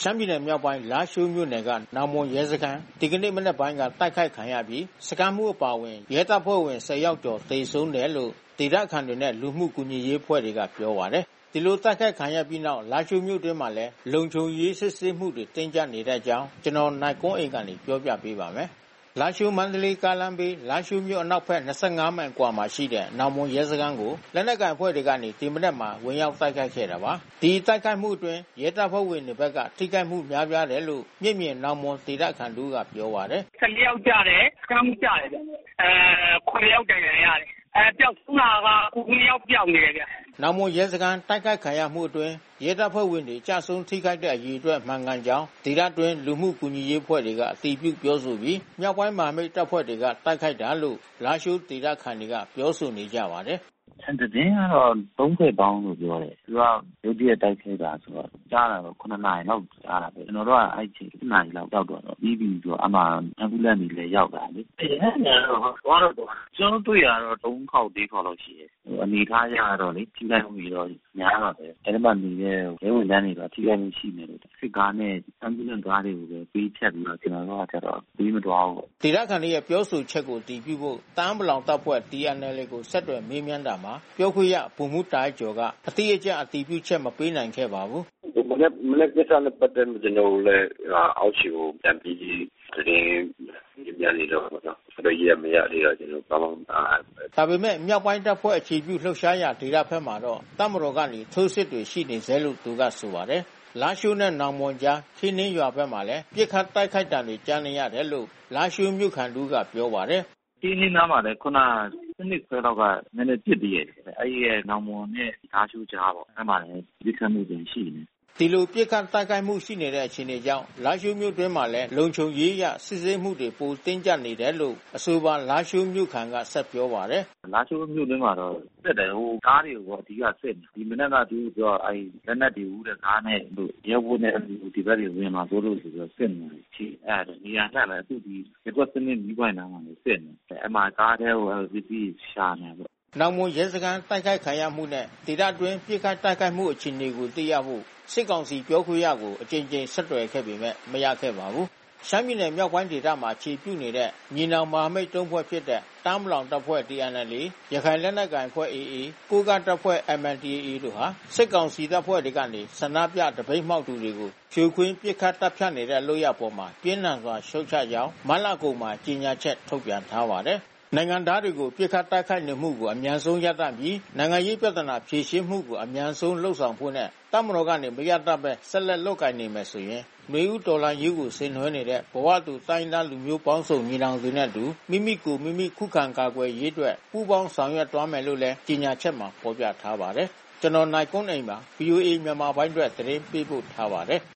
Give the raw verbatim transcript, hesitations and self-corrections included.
ရှမ်းပြည်နယ်မြောက်ပိုင်းလားရှိုးမြို့နယ်ကနောင်မွန်ရဲစခန်းဒီကနေ့မနက်ပိုင်းကတိုက်ခိုက်ခံရပြီးစခန်းမှုအပါဝင်ရဲတပ်ဖွဲ့ဝင် ဆယ် ယောက်ကျော်သေဆုံးတယ်လို့ဒေသခံတွေနဲ့လူမှုကူညီရေးအဖွဲ့တွေကပြောပါတယ်။ဒီလိုတိုက်ခိုက်ခံရပြီးနောက်လားရှိုးမြို့တွင်းမှာလည်းလုံခြုံရေးစစ်ဆေးမှုတွေတင်းကျပ်နေတဲ့အကြောင်းကျွန်တော်နိုင်ကွန်းအိမ်ကနေပြောပြပေးပါမယ်။လားရှိုးမန္တလေးကားလမ်းဘေးလားရှိုးမြို့အနောက်ဘက် ၂၅ မိုင်ကွာမှာရှိတဲ့နောင်မွန်ရဲစခန်းကိုလက်နက်ကိုင်အဖွဲ့တွေကနေဒီမနက်မှာဝင်ရောက်တိုက်ခိုက်ခဲ့တာပါ။ဒီတိုက်ခိုက်မှုအတွင်းရဲတပ်ဖွဲ့ဝင်တွေဘက်ကထိခိုက်မှုများပြားတယ်လို့မြင့်မြင့်နောင်မွန်ဒေသခံတို့ကပြောပါတယ်။ဆယ်လေးယောက်ကြတယ်စခန်းမှုကြတယ်ဗျ။အဲခုနှစ်ယောက်တိုင်ရတယ်။အဲပျောက်ဆုံးတာကခုနှစ်ယောက်ပျောက်နေတယ်ဗျ။နောင်မွန်ရဲစခန်းတိုက်ခိုက်ခံရမှုအတွင်းရဲတပ်ဖွဲ့ဝင်တွေကြဆုံးထိခိုက်တဲ့အရေးအတွက်မှန်ကန်ကြောင်းဒေသတွင်းလူမှုကူညီရေးအဖွဲ့တွေကအတည်ပြုပြောဆိုပြီးမြောက်ပိုင်းမဟာမိတ်တပ်ဖွဲ့တွေကတိုက်ခိုက်တာလို့လားရှိုးဒေသခံတွေကပြောဆိုနေကြပါတယ်။ဆန်တဲ့င်းကတော့သုံးဆယ်ပေါင်းလို့ပြောတယ်။သူကရုတ်တရက်တိုက်ခိုက်တာဆိုတော့ကြားတာတော့ခုနစ်နာရီလောက်ကြားတာပဲ။ကျွန်တော်တို့ကအဲ့ချိန်ခုနစ်နာရီလောက်ရောက်တော့ပြီးပြီဆိုတော့အမှအကူလန့်နေလေရောက်တာလေ။အဲအဲ့တော့သွားတော့ကျွန်တော်တွေ့ရတော့သုံးခေါက်လေးခေါက်လောက်ရှိတယ်။အနေထားရတော့လေထိခိုက်မှုတွေတော့များတော့တယ်။အဲ့ဒီမှာနေတဲ့ရဲဝန်ထမ်းတွေတော့ထိခိုက်မှုရှိနေတယ်။စစ်ကားနဲ့အကူလန့်ကားတွေကိုပဲပေးဖြတ်ပြီးတော့ကျွန်တော်တို့ကကျတော့ပြီးမတော်ဘူး။ဒေသခံတွေရဲ့ပြောဆိုချက်ကိုတည်ပြုဖို့တန်းပလောင်တပ်ဖွဲ့ T N L A ကိုဆက်သွယ်မေးမြန်းတာမှာပြောခွင့်ရဗိုလ်မှူးတားကျော်ကအတိအကျအတည်ပြုချက်မပေးနိုင်ခဲ့ပါဘူး။မနေ့မနေ့ကစားတဲ့ပတ်သက်မှုကျွန်တော်လည်းအောက်ရှိကိုပြန်ပြီးတင်းပြန်နေတော့တော့ဆိုတော့ရမရလေးတော့ကျွန်တော်ကောင်းကောင်းအားဒါပေမဲ့မြောက်ပိုင်းတပ်ဖွဲ့အခြေပြုလှုပ်ရှားရာဒေသဘက်မှာတော့တပ်မတော်ကနေထိုးစစ်တွေရှိနေသေးလို့သူကဆိုပါတယ်။လားရှိုးနဲ့နောင်မွန်ကြားခင်းနှင်းရွာဘက်မှာလည်းပြစ်ခတ်တိုက်ခိုက်တာတွေကြားနေရတယ်လို့လားရှိုးမြို့ခံတို့ကပြောပါတယ်။ခင်းနှင်းနားမှာလည်းခုနစနစ်ခွဲတော့ကနည်းနည်းပြစ်တည်ရတယ်။အဲ့ဒီရဲ့နောင်မွန်နဲ့လားရှိုးကြားပေါ့။အဲ့မှာလည်းပြစ်ခတ်မှုတွေရှိနေဒီလိုပြစ်ခတ်တိုက်ခိုက်မှုရှိနေတဲ့အခြေအနေကြောင့်လားရှိုးမြို့တွင်းမှာလည်းလုံခြုံရေးရစစ်ဆေးမှုတွေပိုတင်းကျပ်နေတယ်လို့အဆိုပါလားရှိုးမြို့ခံကဆက်ပြောပါတယ်။လားရှိုးမြို့တွင်းမှာတော့စစ်တယ်ဟိုကားတွေကိုအဓိကစစ်နေဒီမနေ့ကသူပြောအဲလက်နက်တွေဦးတဲ့ကားနဲ့တို့ရဲဘုတ်နဲ့ဒီဘက်တွေဝင်มาတို့လို့ဆိုတော့စစ်နေတယ်အဲ့ဒါနေရာလှလည်းအခုဒီကွက်စနစ်မိပွိုင်းနာမှာလည်းစစ်နေတယ်အမှကားတဲ့ဟိုပစ္စည်းရှာနေပေါ့နောင်မွန်ရဲစခန်းတိုက်ခိုက်ခံရမှုနဲ့ဒေသတွင်းပြစ်ခတ်တိုက်ခိုက်မှုအခြေအနေကိုသိရဖို့စစ်ကောင်စီပြောခွင့်ရကိုအကြိမ်ကြိမ်ဆက်သွယ်ခဲ့ပေမဲ့မရခဲ့ပါဘူး။ရှမ်းပြည်နယ်မြောက်ပိုင်းဒေသမှာခြေပြုနေတဲ့ညီနောင်မဟာမိတ်သုံးဖွဲ့ဖြစ်တဲ့တန်းမလောင်တပ်ဖွဲ့ T N L A ရခိုင်လက်နက်ကိုင်အဖွဲ့ A A ကိုးကတပ်ဖွဲ့ M N D A A တို့ဟာစစ်ကောင်စီတပ်ဖွဲ့တွေကနေဆန္ဒပြတပိတ်မှောက်သူတွေကိုဖြိုခွင်းပစ်ခတ်တပ်ဖြတ်နေတဲ့လုပ်ရပေါ်မှာပြင်းထန်စွာရှုတ်ချကြောင်းမလကုန်မှာကြေညာချက်ထုတ်ပြန်ထားပါတယ်။နိုင်ငံသားတွေကိုပြစ်ခတ်တိုက်ခိုက်နေမှုကိုအမြန်ဆုံးရပ်တန့်ပြီးနိုင်ငံရေးပြဿနာဖြေရှင်းမှုကိုအမြန်ဆုံးလှုပ်ဆောင်ဖို့နဲ့တပ်မတော်ကနေမရတတ်ပဲဆက်လက်လုပ်ကိုင်နေမယ်ဆိုရင်မျိုးဦးဒေါ်လာရေးကိုဆင်နွှဲနေတဲ့ဘဝတူတိုင်းသားလူမျိုးပေါင်းစုံညီနောင်တွေနဲ့တူမိမိကိုမိမိခုခံကာကွယ်ရေးအတွက်ပူးပေါင်းဆောင်ရွက်သွားမယ်လို့လည်းကြေညာချက်မှာဖော်ပြထားပါတယ်။ကျွန်တော်နိုင်ကွန်းအိမ်ပါ V O A မြန်မာပိုင်းအတွက်သတင်းပေးပို့ထားပါတယ်။